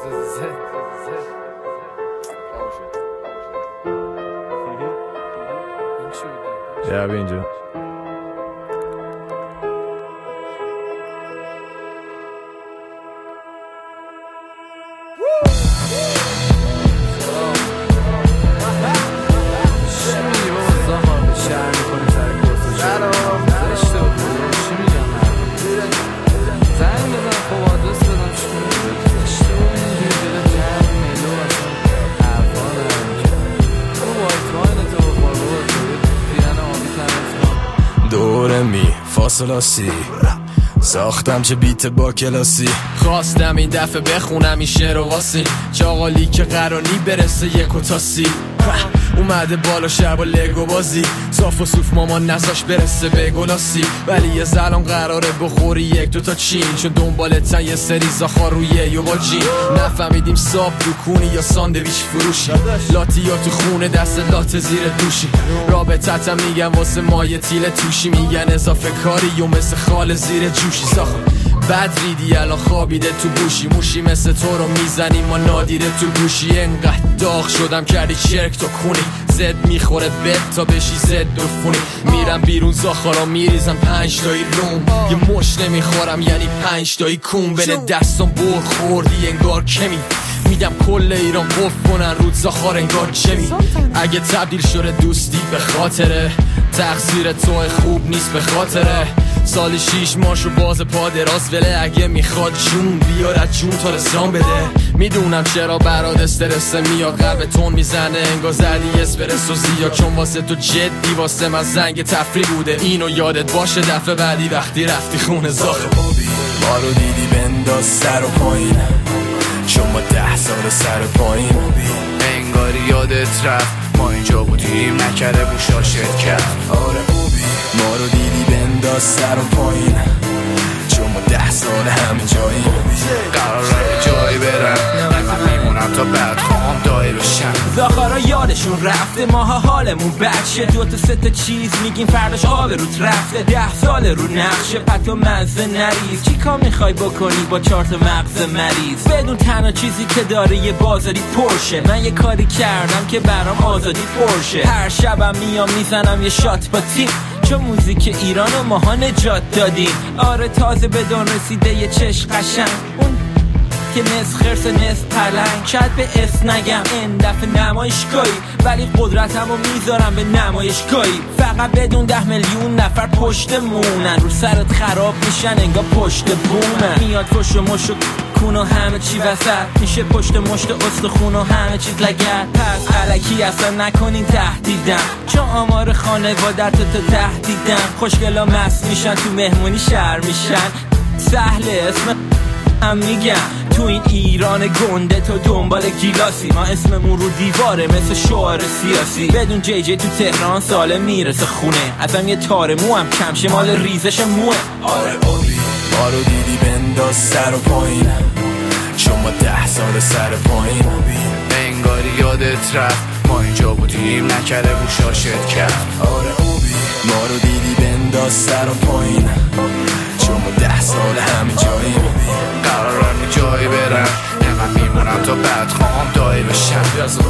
بیا اینجا. دوره می فاصلاسی ساختم چه بیت با کلاسی، خواستم این دفعه بخونم این شعر و واسین چاقالی که قراری برسه یک و تا سی. اومده بالا شهر با لگو بازی، صاف و صوف مامان نزاش برسه به گلاسی، ولی یه زلام قراره بخوری یک دو تا چین، چون دنبالتن یه سری زاخار روی یه با جین. نفهمیدیم صاف دکونی یا ساندویچ فروشی، لاتی یا تو خونه دست لات زیر دوشی، رابطتم میگن واسه مایه تیل توشی، میگن اضافه کاری و مثل خال زیر جوشی. ساخم بد ریدی الان خوابیده تو بوشی، موشی مثل تو رو میزنیم ما نادیده تو گوشی. انقدر داغ شدم کردی چرک تو کونی، زد میخوره بد تا بشی زد دفونی. میرم بیرون زاخارا میریزم 5 تایی روم، یه مش نمیخورم یعنی 5 تایی کون. بین دستم بر خوردی انگار کمی، میدم کل ایران قف کنن رود زاخار انگار جمی. اگه تبدیل شده دوستی به خاطره، تقصیر تو خوب نیست به خاطره. سال 6 ماشو باز پا دراز وله، اگه میخواد جون بیار از جون تا رسان بده. میدونم چرا برات استرس میاد، قلب تون میزنه انگار زدی اسپرسو زیاد، چون واسه تو جدی واسه من زنگ تفریح بوده. اینو یادت باشه دفعه بعدی وقتی رفتی خونه زاخه. ما رو دیدی بنداز سر و پایین، چون ما 10 سال سر و پایین. انگاری یادت رفت ما اینجا بودیم نکره بوشا شرکت. آره ما رو دیدی بنداز سر و پایین، چون ما 10 سال همه جاییم. قراره جایی برم من میمونم تا بعد خواهم دایی بشم. زاخارا یادشون رفته ماها حالمون بچه، 2 تا 3 تا چیز میگیم فرداش آب روت رفته. 10 سال رو نقشه پت و مزه نریز، چی کار میخوای بکنی با 4 تا مغز مریض؟ بدون تنها چیزی که داره یه بازاری پرشه. من یه کاری کردم که برام آزادی پرشه. هر شبم میام میزنم یه شات با تیم، چون موزیک ایرانو ماها نجات دادیم. آره تازه به دون رسیده یه چشم قشنگ، اون که نصف خرس نصف پلنگ. شاید به اسم نگم این دفعه نمایشگاهی، ولی قدرتمو میذارم به نمایشگاهی. فقط بدون 10 میلیون نفر پشتمونن، رو سرت خراب میشن انگار پشت بومن. میاد فش و مش و کون و همه چی وسط میشه پشت مشت استخون و همه چیز لگد. پس الکی اصلا نکنین تهدیدم، چون آمار خانوادت تو تهدیدم. خوشگلا مست میشن تو مهمونی شهر میشن، سهله اسم هم میگم. تو این ایران گنده تو دنبال گیلاسی، ما اسممون رو دیواره مثل شعار سیاسی. بدون جی جی تو تهران ساله میرسه خونه، ازم یه تار مو هم کم شه مال ریزش موه. آره بابی ما رو دیدی بنداز سر و پایین، چون ما 10 سال سر پایین. انگاری یادت رفت ما اینجا بودیم نکره بوشا شرکت. آره بابی ما رو دیدی بنداز سر و پایین، چون ما 10 سال همه جاییم. قرارم جایی برم من میمونم تا بعد خواهم دایی بشم.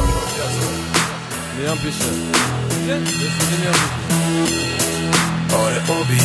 میام پیشه. آره بابی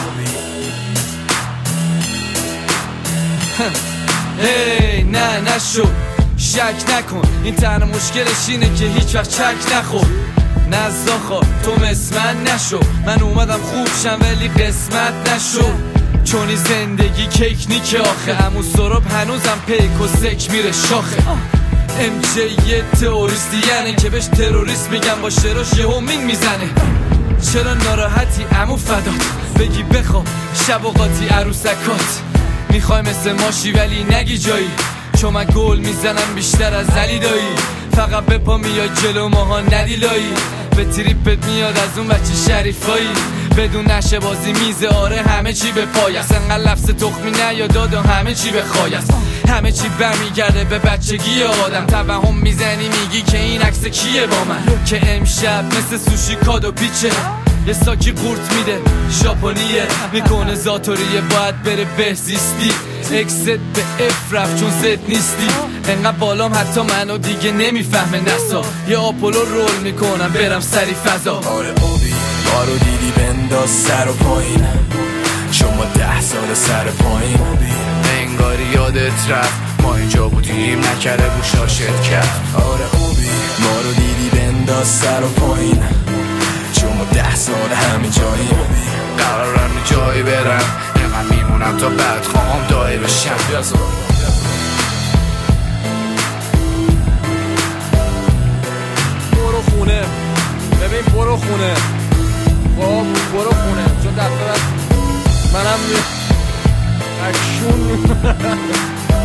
هی نه نشو شک نکن، این تنها مشکلش اینه که هیچ وقت چک نخور. نزاخا تو مثل من نشو، من اومدم خوب شم ولی قسمت نشو. چونی زندگی کیک نیکه آخه، امو سراب هنوزم پیک و سک میره شاخه. ام جی یه تئوریستی یعنی که بهش تروریست میگم، با شراش یه همین میزنه. چرا ناراحتی امو فدات، بگی بخواب شب و قاطی عروسکات. میخوای مثل ماشی ولی نگی جایی، چون من گل میزنم بیشتر از علی دایی. فقط به پا میاد جلو ماها ندی لایی، به تریپت میاد از اون بچه شریفایی. بدون نشه بازی میزه آره همه چی به پای است، انقدر لفظ تخمی نیاداد و همه چی به خای است. همه چی برمیگرده به بچگی آدم، توهم میزنی میگی که این عکس کیه با من، که امشب مثل سوشی کادو پیچه. یه ساکی قورت میده ژاپنیه میکنه زاتوریه باید بره بهزیستی اکست به اف رفت چون زد نیستی انقدر بالام حتی منو دیگه نمیفهمه نسا یه آپولو رول میکنم برم سری فضا آره اوبی ما رو دیدی بنداز سر و پایین شما 10 سال سر پایین انگاری یادت رفت ما اینجا بودیم نکرده گوشا شرکت آره اوبی ما رو دیدی بنداز سر و پایین شما 10 سال همین جاییم قرارم جایی برم اینقدر میمونم تا بعد خواهم دایی بشم برو خونه ببین برو خونه خب برو خونه چون دفعه بعد منم اکشون